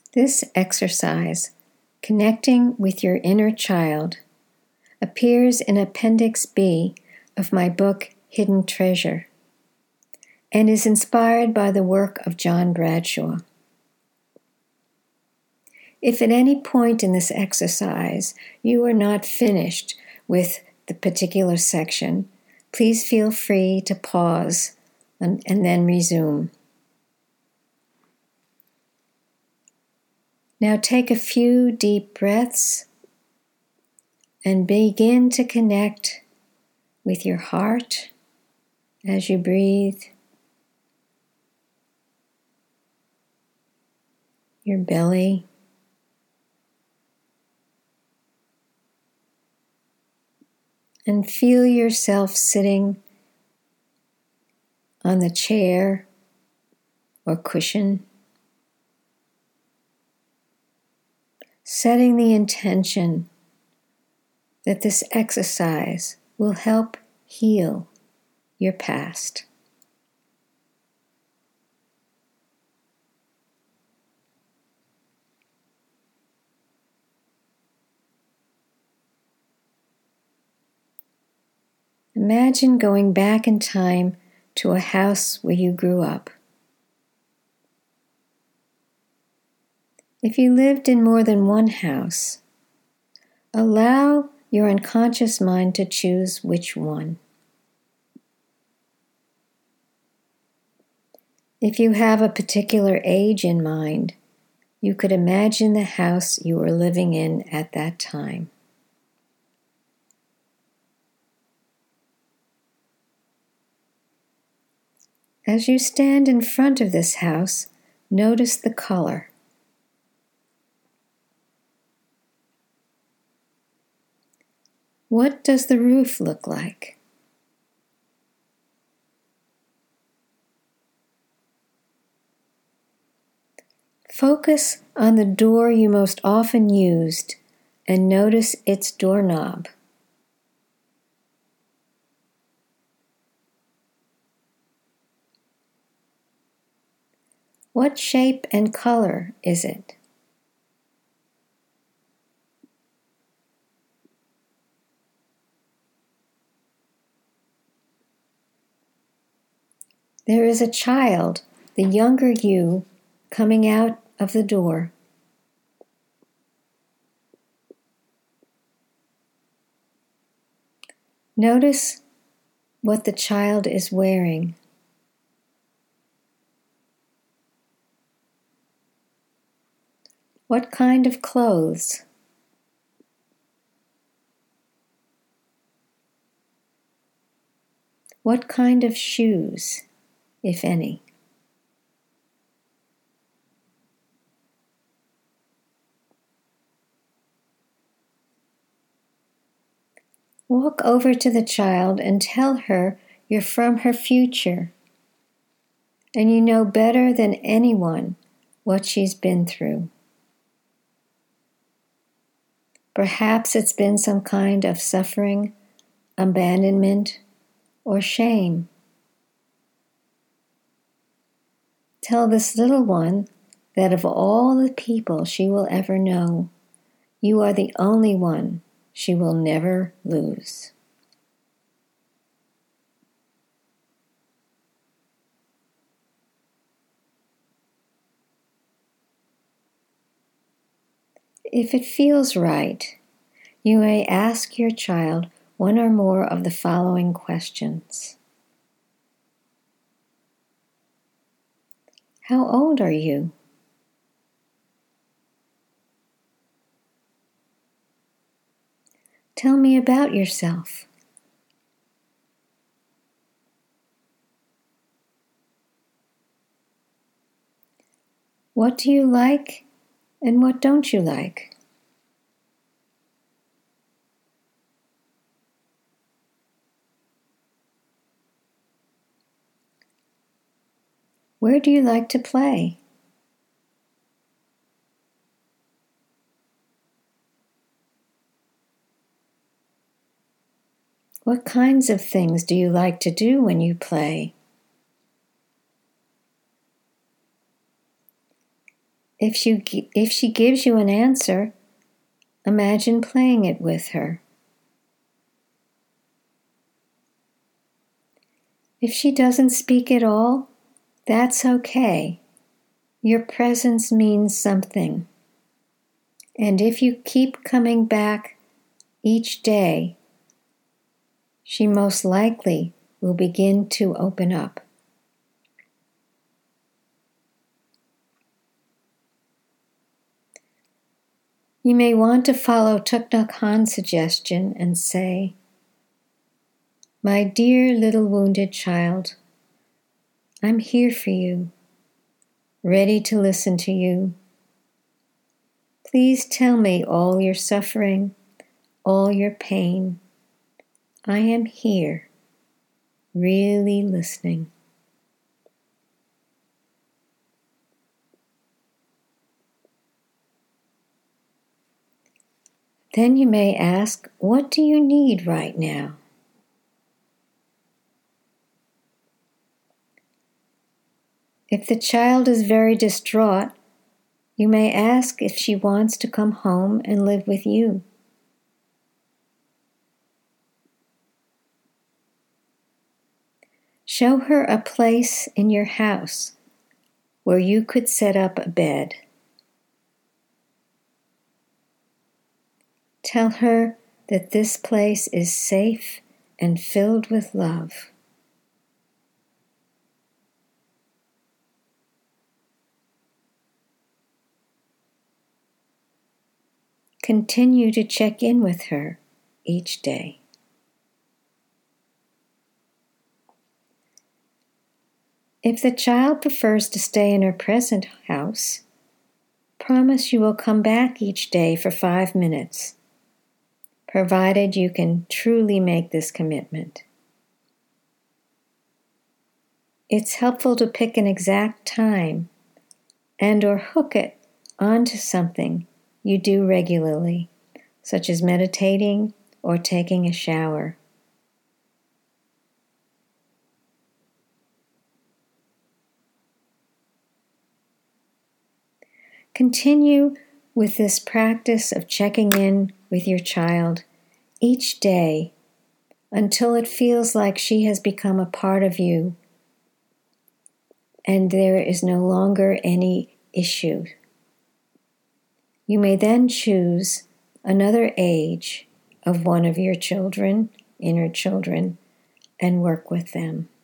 This exercise, Connecting with Your Inner Child, appears in Appendix B of my book, Hidden Treasure, and is inspired by the work of John Bradshaw. If at any point in this exercise you are not finished with the particular section, please feel free to pause and then resume. Now take a few deep breaths and begin to connect with your heart as you breathe, your belly, and feel yourself sitting on the chair or cushion, setting the intention that this exercise will help heal your past. Imagine going back in time to a house where you grew up. If you lived in more than one house, allow your unconscious mind to choose which one. If you have a particular age in mind, you could imagine the house you were living in at that time. As you stand in front of this house, notice the color. What does the roof look like? Focus on the door you most often used and notice its doorknob. What shape and color is it? There is a child, the younger you, coming out of the door. Notice what the child is wearing. What kind of clothes? What kind of shoes, if any? Walk over to the child and tell her you're from her future and you know better than anyone what she's been through. Perhaps it's been some kind of suffering, abandonment, or shame. Tell this little one that of all the people she will ever know, you are the only one she will never lose. If it feels right, you may ask your child one or more of the following questions. How old are you? Tell me about yourself. What do you like and what don't you like? Where do you like to play? What kinds of things do you like to do when you play? If she gives you an answer, imagine playing it with her. If she doesn't speak at all, that's okay. Your presence means something. And if you keep coming back each day, she most likely will begin to open up. You may want to follow Thich Nhat Hanh's suggestion and say, "My dear little wounded child, I'm here for you, ready to listen to you. Please tell me all your suffering, all your pain. I am here, really listening." Then you may ask, what do you need right now? If the child is very distraught, you may ask if she wants to come home and live with you. Show her a place in your house where you could set up a bed. Tell her that this place is safe and filled with love. Continue to check in with her each day. If the child prefers to stay in her present house, promise you will come back each day for 5 minutes, provided you can truly make this commitment. It's helpful to pick an exact time and/or hook it onto something you do regularly, such as meditating or taking a shower. Continue with this practice of checking in with your child each day until it feels like she has become a part of you and there is no longer any issue. You may then choose another age of one of your children, inner children, and work with them.